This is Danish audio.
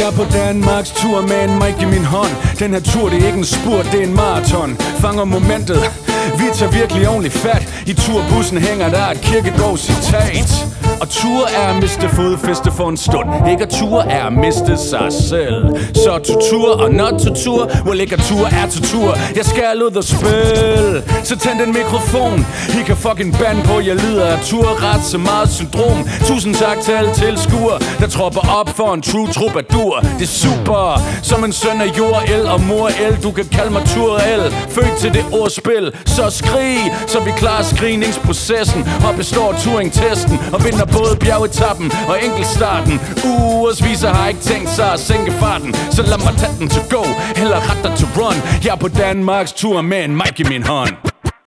Jeg er på Danmarks tur med en mic i min hånd. Den her tur, det er ikke en spurt, det er en maraton. Fanger momentet, vi tager virkelig ordentligt fat. I turbussen hænger der et Kierkegaard-citat. Og tur er at miste fodfæste for en stund. Ikke at tur er at miste sig selv. Så tutur og not tutur, well ikke at tur er tutur. Jeg skal ud og spil. Så tænd den mikrofon. I kan fucking bande på, jeg lider af turret så meget syndrom. Tusind tak til alle tilskuere, der tropper op for en true troubadour. Det er super, som en søn af jord, el og mor el. Du kan kalde mig Turel, født til det ordspil. Så skrig, så vi klarer screeningsprocessen og består Turing-testen og vinder både bjergetappen og enkeltstarten. Ugers viser har ikke tænkt sig at sænke farten, så lad mig tage den to go, eller ret dig to run. Jeg er på Danmarks tur med en mic i min hånd.